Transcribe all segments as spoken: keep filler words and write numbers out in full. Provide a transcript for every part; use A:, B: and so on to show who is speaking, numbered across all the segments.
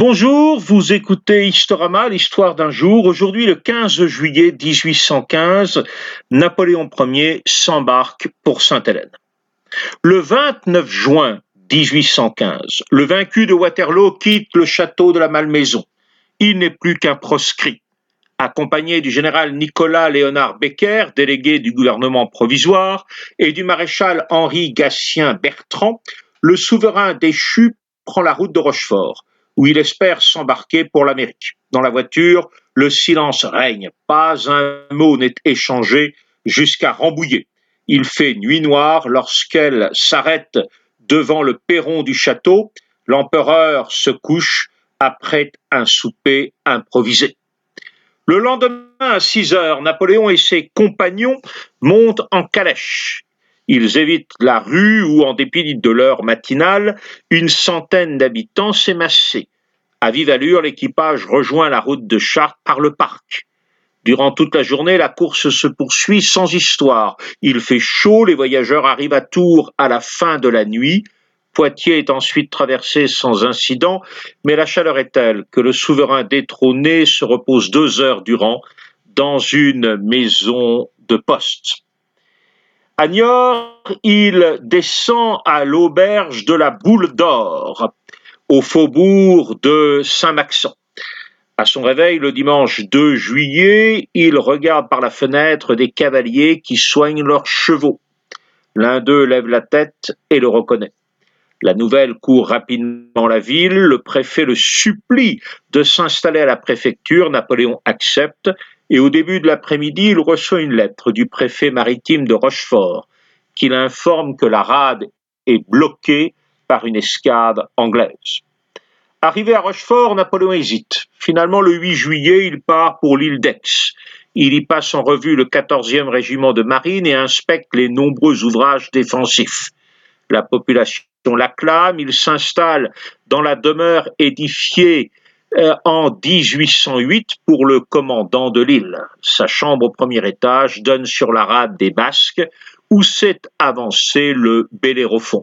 A: Bonjour, vous écoutez Historama, l'histoire d'un jour. Aujourd'hui, le quinze juillet mille huit cent quinze, Napoléon Ier s'embarque pour Sainte-Hélène. Le vingt-neuf juin mille huit cent quinze, le vaincu de Waterloo quitte le château de la Malmaison. Il n'est plus qu'un proscrit. Accompagné du général Nicolas Léonard Becker, délégué du gouvernement provisoire, et du maréchal Henri Gatien Bertrand, le souverain déchu prend la route de Rochefort, où il espère s'embarquer pour l'Amérique. Dans la voiture, le silence règne. Pas un mot n'est échangé jusqu'à Rambouillet. Il fait nuit noire lorsqu'elle s'arrête devant le perron du château. L'empereur se couche après un souper improvisé. Le lendemain, à six heures, Napoléon et ses compagnons montent en calèche. Ils évitent la rue où, en dépit de l'heure matinale, une centaine d'habitants s'est massée. À vive allure, l'équipage rejoint la route de Chartres par le parc. Durant toute la journée, la course se poursuit sans histoire. Il fait chaud, les voyageurs arrivent à Tours à la fin de la nuit. Poitiers est ensuite traversé sans incident, mais la chaleur est telle que le souverain détrôné se repose deux heures durant dans une maison de poste. À Niort, il descend à l'auberge de la Boule d'Or, au faubourg de Saint-Maxent. À son réveil, le dimanche deux juillet, il regarde par la fenêtre des cavaliers qui soignent leurs chevaux. L'un d'eux lève la tête et le reconnaît. La nouvelle court rapidement la ville, le préfet le supplie de s'installer à la préfecture, Napoléon accepte, et au début de l'après-midi, il reçoit une lettre du préfet maritime de Rochefort, qui l'informe que la rade est bloquée par une escadre anglaise. Arrivé à Rochefort, Napoléon hésite. Finalement, le huit juillet, il part pour l'île d'Aix. Il y passe en revue le quatorzième régiment de marine et inspecte les nombreux ouvrages défensifs. La population l'acclame, il s'installe dans la demeure édifiée euh, en dix-huit cent huit pour le commandant de l'île. Sa chambre au premier étage donne sur la rade des Basques, où s'est avancé le Bellérophon.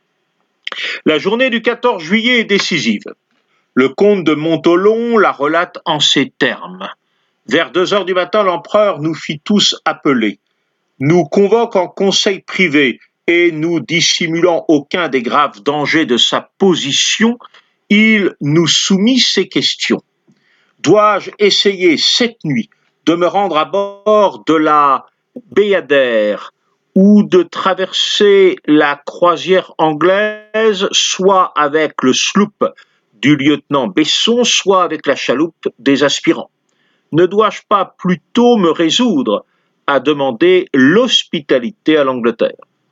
A: La journée du quatorze juillet est décisive. Le comte de Montholon la relate en ces termes. Vers deux heures du matin, l'empereur nous fit tous appeler, nous convoque en conseil privé, et nous dissimulant aucun des graves dangers de sa position, il nous soumit ces questions. Dois-je essayer cette nuit de me rendre à bord de la Bayadère ou de traverser la croisière anglaise, soit avec le sloop du lieutenant Besson, soit avec la chaloupe des aspirants? Ne dois-je pas plutôt me résoudre à demander l'hospitalité à l'Angleterre?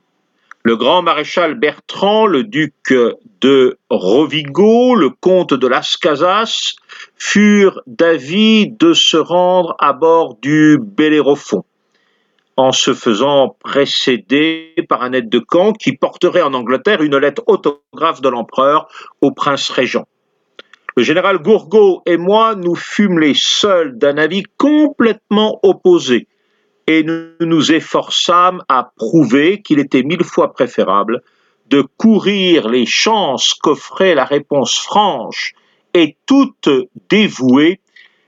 A: Le grand maréchal Bertrand, le duc de Rovigo, le comte de Las Casas furent d'avis de se rendre à bord du Bellérophon, en se faisant précéder par un aide de camp qui porterait en Angleterre une lettre autographe de l'empereur au prince régent. Le général Gourgaud et moi, nous fûmes les seuls d'un avis complètement opposé, et nous nous efforçâmes à prouver qu'il était mille fois préférable de courir les chances qu'offrait la réponse franche et toute dévouée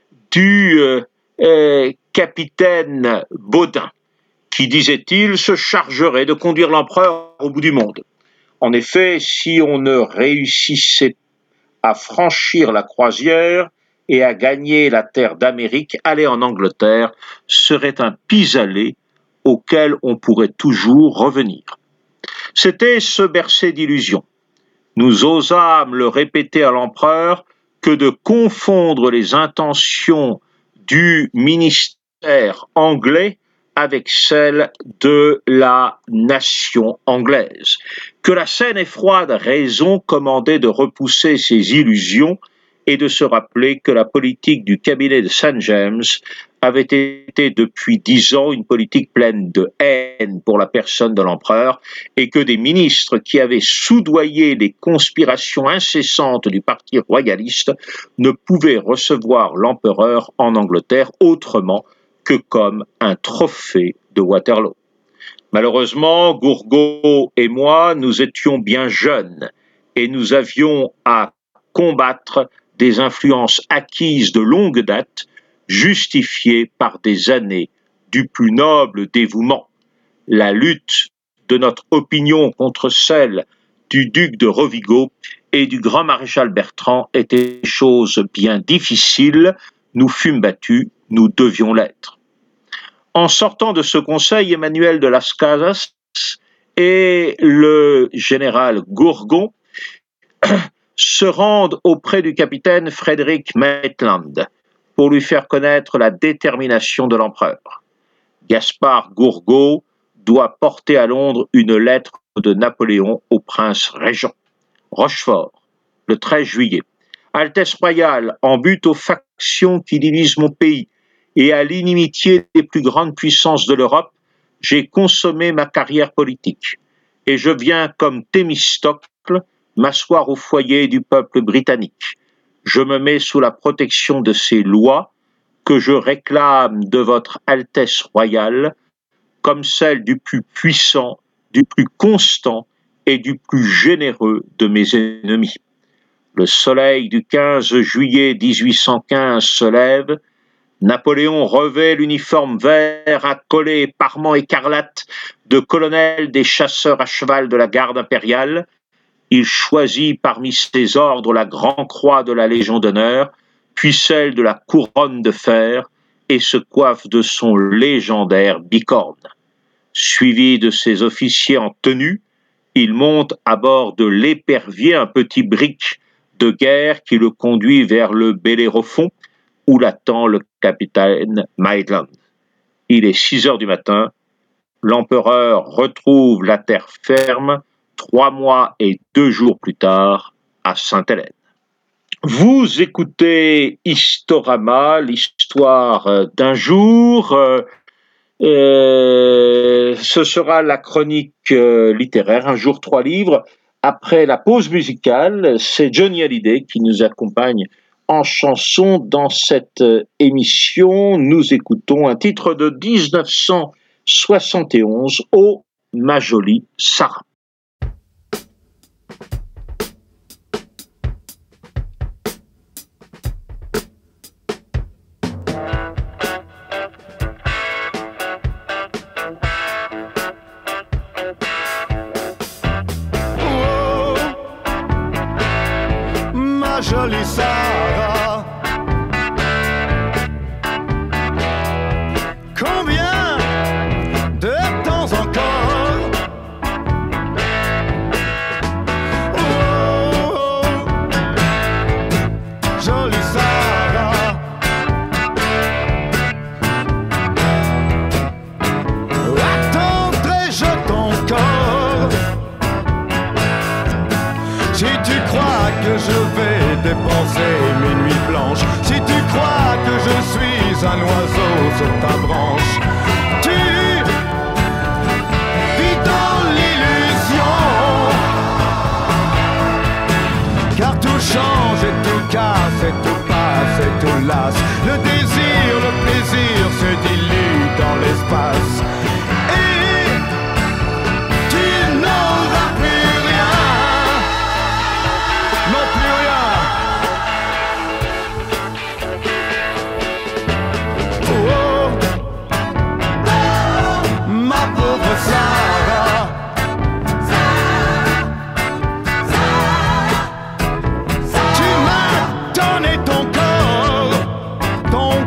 A: du euh, euh, capitaine Baudin, qui, disait-il, se chargerait de conduire l'empereur au bout du monde. En effet, si on ne réussissait à franchir la croisière et à gagner la terre d'Amérique, aller en Angleterre serait un pis-aller auquel on pourrait toujours revenir. C'était se bercer d'illusions. Nous osâmes le répéter à l'empereur que de confondre les intentions du ministère anglais avec celles de la nation anglaise, que la saine et froide raison commandait de repousser ces illusions et de se rappeler que la politique du cabinet de Saint James avait été depuis dix ans une politique pleine de haine pour la personne de l'empereur et que des ministres qui avaient soudoyé les conspirations incessantes du parti royaliste ne pouvaient recevoir l'empereur en Angleterre autrement que comme un trophée de Waterloo. Malheureusement, Gourgaud et moi, nous étions bien jeunes et nous avions à combattre des influences acquises de longue date, justifiées par des années du plus noble dévouement. La lutte de notre opinion contre celle du duc de Rovigo et du grand maréchal Bertrand était chose bien difficile. Nous fûmes battus, nous devions l'être. En sortant de ce conseil, Emmanuel de Las Casas et le général Gourgon se rendent auprès du capitaine Frédéric Maitland pour lui faire connaître la détermination de l'empereur. Gaspard Gourgaud doit porter à Londres une lettre de Napoléon au prince régent. Rochefort, le treize juillet. Altesse royale, en but aux factions qui divisent mon pays et à l'inimitié des plus grandes puissances de l'Europe, j'ai consommé ma carrière politique et je viens comme Thémistocle m'asseoir au foyer du peuple britannique. Je me mets sous la protection de ces lois que je réclame de votre Altesse royale comme celle du plus puissant, du plus constant et du plus généreux de mes ennemis. Le soleil du quinze juillet dix-huit cent quinze se lève, Napoléon revêt l'uniforme vert à collet parement écarlate de colonel des chasseurs à cheval de la garde impériale. Il choisit parmi ses ordres la Grand Croix de la Légion d'honneur, puis celle de la Couronne de fer, et se coiffe de son légendaire bicorne. Suivi de ses officiers en tenue, il monte à bord de l'Épervier, un petit brick de guerre qui le conduit vers le Bellérophon, où l'attend le capitaine Maitland. Il est six heures du matin, l'empereur retrouve la terre ferme, trois mois et deux jours plus tard, à Sainte-Hélène. Vous écoutez Historama, l'histoire d'un jour. Euh, euh, ce sera la chronique euh, littéraire, un jour, trois livres. Après la pause musicale, c'est Johnny Hallyday qui nous accompagne en chanson dans cette émission. Nous écoutons un titre de dix-neuf cent soixante et onze, « Oh, ma jolie Sarah ».
B: Jolie Sarah, combien de temps encore? Oh, oh, jolie Sarah, attendrai-je ton corps? Si tu crois que je vais dépenser mes nuits blanches, si tu crois que je suis un oiseau sur ta branche, tu vis dans l'illusion, car tout change et tout casse et tout passe et tout lasse. Le désir, le plaisir se dilue dans l'espace et tu n'auras plus rien, non plus rien. Sarah, tu m'as donné ton corps, ton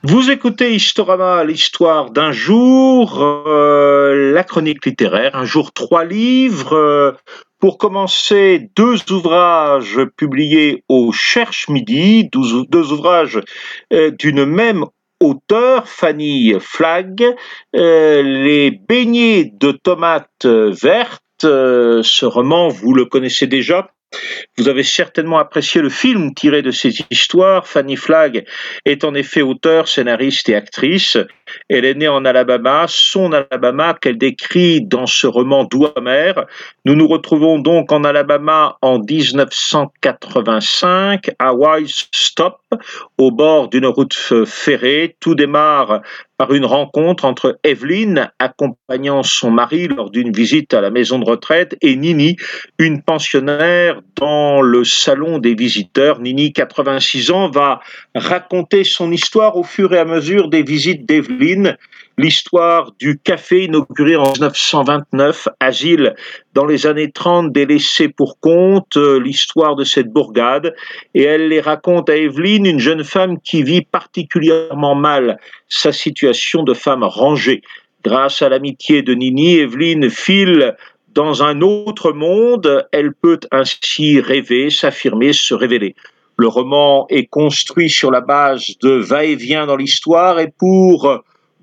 A: Vous écoutez Historama, l'histoire d'un jour, euh, la chronique littéraire, un jour trois livres. Euh, pour commencer, deux ouvrages publiés au Cherche Midi, deux, deux ouvrages euh, d'une même auteure, Fanny Flagg, euh, Les beignets de tomates vertes. Euh, ce roman, vous le connaissez déjà. Vous avez certainement apprécié le film tiré de ces histoires. Fanny Flagg est en effet auteure, scénariste et actrice. Elle est née en Alabama, son Alabama qu'elle décrit dans ce roman doux amer. Nous nous retrouvons donc en Alabama en dix-neuf cent quatre-vingt-cinq, à Wise Stop, au bord d'une route ferrée. Tout démarre par une rencontre entre Evelyn, accompagnant son mari lors d'une visite à la maison de retraite, et Nini, une pensionnaire dans le salon des visiteurs. Nini, quatre-vingt-six ans, va raconter son histoire au fur et à mesure des visites d'Evelyn. L'histoire du café inauguré en dix-neuf cent vingt-neuf, asile dans les années trente des laissés pour compte, l'histoire de cette bourgade, et elle les raconte à Evelyn, une jeune femme qui vit particulièrement mal sa situation de femme rangée. Grâce à l'amitié de Nini, Evelyn file dans un autre monde. Elle peut ainsi rêver, s'affirmer, se révéler. Le roman est construit sur la base de va-et-vient dans l'histoire, et pour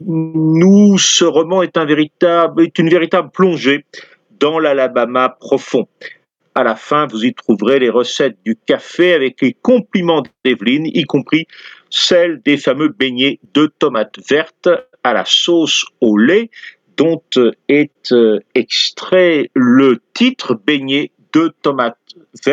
A: nous, ce roman est, un véritable, est une véritable plongée dans l'Alabama profond. À la fin, vous y trouverez les recettes du café avec les compliments d'Evelyn, y compris celle des fameux beignets de tomates vertes à la sauce au lait, dont est extrait le titre « Beignets de tomates vertes »,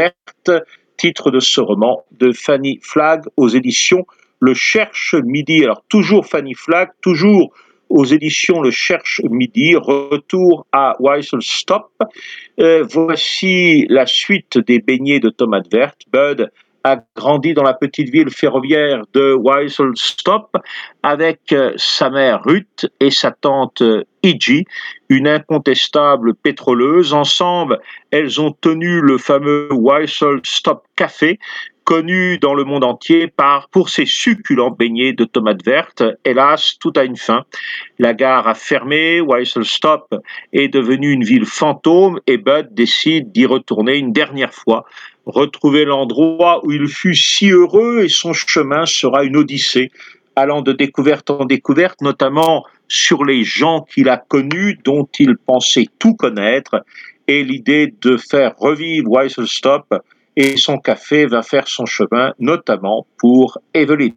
A: titre de ce roman de Fanny Flagg aux éditions Le Cherche Midi. Alors toujours Fanny Flagg, toujours aux éditions Le Cherche Midi, retour à Whistle Stop. Euh, voici la suite des beignets de tomates vertes. Bud a grandi dans la petite ville ferroviaire de Whistle Stop avec sa mère Ruth et sa tante Iggy, une incontestable pétroleuse. Ensemble, elles ont tenu le fameux Whistle Stop Café, connu dans le monde entier par, pour ses succulents beignets de tomates vertes. Hélas, tout a une fin. La gare a fermé, Whistle Stop est devenue une ville fantôme et Bud décide d'y retourner une dernière fois, retrouver l'endroit où il fut si heureux, et son chemin sera une odyssée, allant de découverte en découverte, notamment sur les gens qu'il a connus, dont il pensait tout connaître, et l'idée de faire revivre Whistle Stop et son café va faire son chemin, notamment pour Evelyn.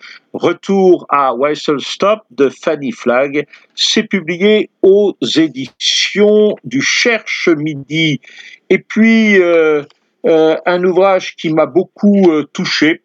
A: Retour à Whistle Stop de Fanny Flagg, c'est publié aux éditions du Cherche Midi. Et puis, euh, euh, un ouvrage qui m'a beaucoup euh, touché,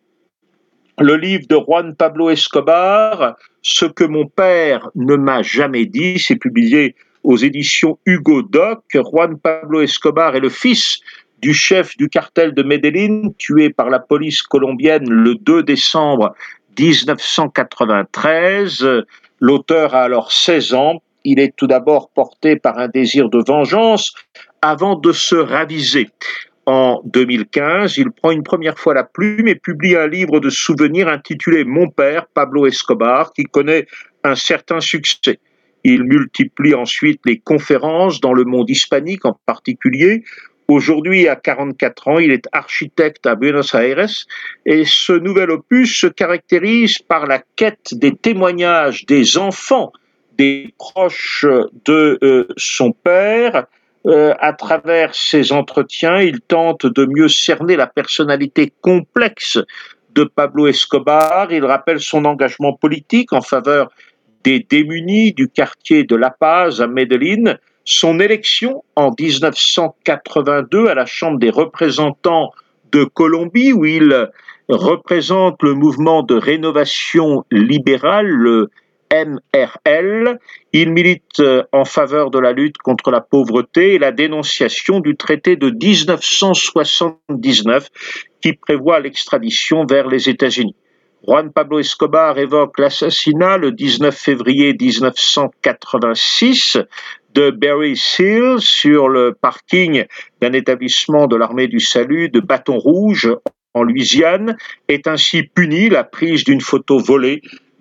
A: le livre de Juan Pablo Escobar, Ce que mon père ne m'a jamais dit, c'est publié aux éditions Hugo Doc. Juan Pablo Escobar est le fils du chef du cartel de Medellín, tué par la police colombienne le deux décembre dix-neuf cent quatre-vingt-treize. L'auteur a alors seize ans. Il est tout d'abord porté par un désir de vengeance avant de se raviser. En deux mille quinze, il prend une première fois la plume et publie un livre de souvenirs intitulé « Mon père, Pablo Escobar », qui connaît un certain succès. Il multiplie ensuite les conférences dans le monde hispanique en particulier. Aujourd'hui, à quarante-quatre ans, il est architecte à Buenos Aires et ce nouvel opus se caractérise par la quête des témoignages des enfants, des proches de euh, son père. Euh, à travers ces entretiens, il tente de mieux cerner la personnalité complexe de Pablo Escobar. Il rappelle son engagement politique en faveur des démunis du quartier de La Paz à Medellín, son élection en dix-neuf cent quatre-vingt-deux à la Chambre des représentants de Colombie, où il représente le mouvement de rénovation libérale, le M R L. Il milite en faveur de la lutte contre la pauvreté et la dénonciation du traité de dix-neuf cent soixante-dix-neuf qui prévoit l'extradition vers les États-Unis. Juan Pablo Escobar évoque l'assassinat le dix-neuf février dix-neuf cent quatre-vingt-six de Barry Seal sur le parking d'un établissement de l'armée du salut de Bâton Rouge en Louisiane. Est ainsi punie la prise d'une photo volée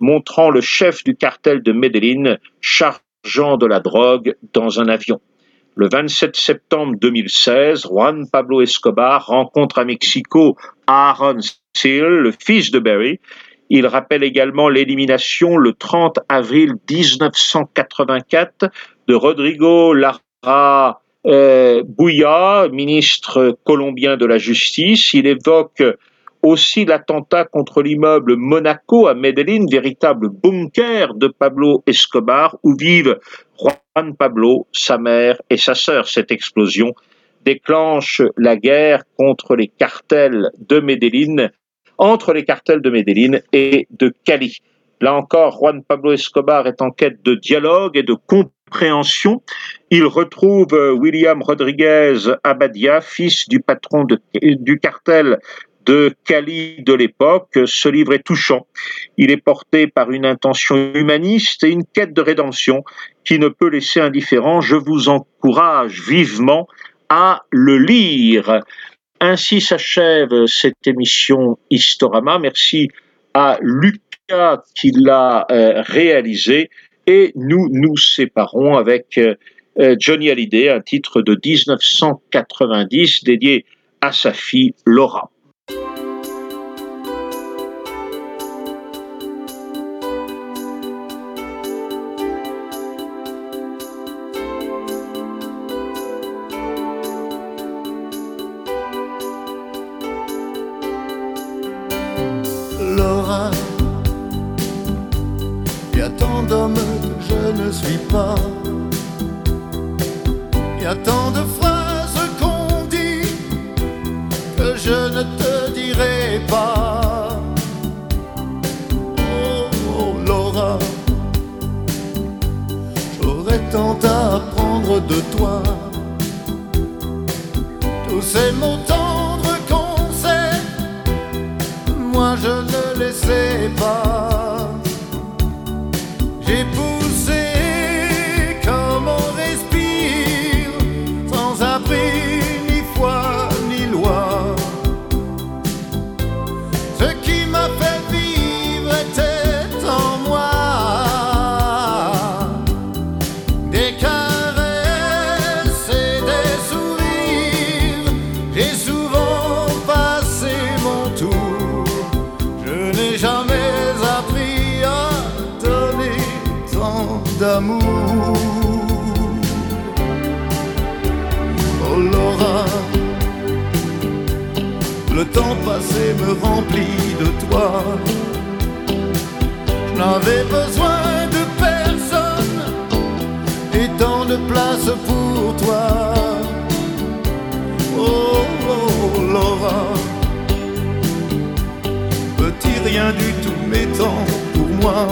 A: montrant le chef du cartel de Medellín chargeant de la drogue dans un avion. Le vingt-sept septembre deux mille seize, Juan Pablo Escobar rencontre à Mexico Aaron Seal, le fils de Berry. Il rappelle également l'élimination le trente avril dix-neuf cent quatre-vingt-quatre de Rodrigo Lara euh, Buya, ministre colombien de la Justice. Il évoque aussi l'attentat contre l'immeuble Monaco à Medellín, véritable bunker de Pablo Escobar, où vivent Juan Pablo, sa mère et sa sœur. Cette explosion déclenche la guerre contre les cartels de Medellín, entre les cartels de Medellín et de Cali. Là encore, Juan Pablo Escobar est en quête de dialogue et de compréhension. Il retrouve William Rodriguez Abadia, fils du patron de, du cartel de Cali de l'époque. Ce livre est touchant. Il est porté par une intention humaniste et une quête de rédemption qui ne peut laisser indifférent. Je vous encourage vivement à le lire. Ainsi s'achève cette émission Historama. Merci à Lucas qui l'a euh, réalisée et nous nous séparons avec euh, Johnny Hallyday, un titre de dix-neuf cent quatre-vingt-dix dédié à sa fille Laura.
B: Laura, il y a tant d'hommes que je ne suis pas. Il y a tant de phrases qu'on dit que je ne te dirai pas. Oh, oh Laura, j'aurais tant à apprendre de toi. Tous ces mots tendres qu'on sait, moi je ne les sais pas. J'ai poussé comme on respire, sans abri ni foi ni loi. Ce qui m'a fait vivre était en moi. Des caresses et des sourires, j'ai souvent passé mon tour. Je n'ai jamais appris à donner tant d'amour. Oh Laura, le temps passé me remplit de toi. Je n'avais besoin de personne et tant de place pour toi. Oh, oh Laura, petit rien du tout mais tant pour moi.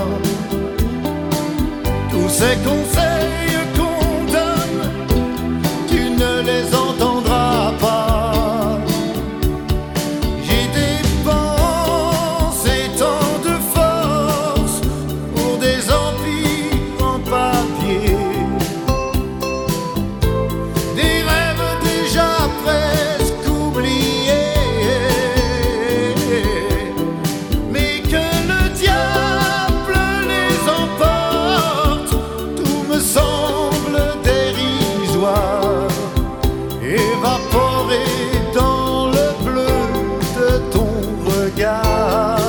B: Tous ces conseils qu'on donne, tu ne les entendras pas. J'ai dépensé tant de force pour des empires en papier, des rêves déjà presque oubliés, mais que le diable les emporte. Tout me semble dérisoire, évaporé dans le bleu de ton regard.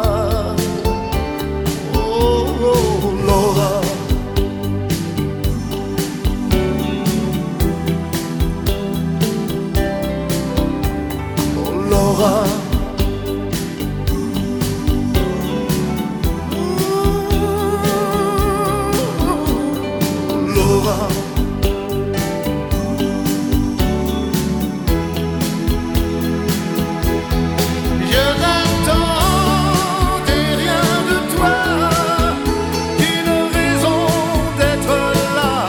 B: Oh, oh Laura, oh Laura, Laura. Je n'attendais rien de toi qu'une raison d'être là,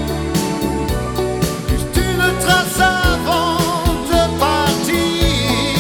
B: juste une trace avant de partir.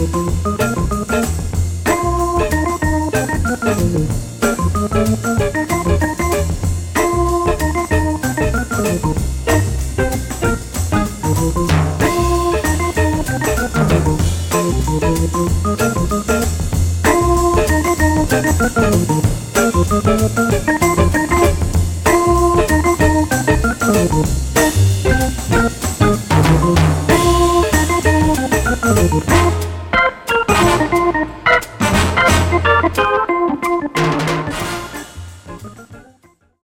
C: Thank you.